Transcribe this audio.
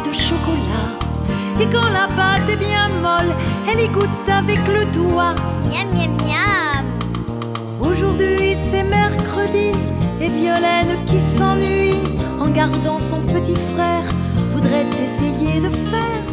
de chocolat. Et quand la pâte est bien molle, elle y goûte avec le doigt. Miam, miam, miam. Aujourd'hui c'est mercredi et Violaine qui s'ennuie en gardant son petit frère voudrait essayer de faire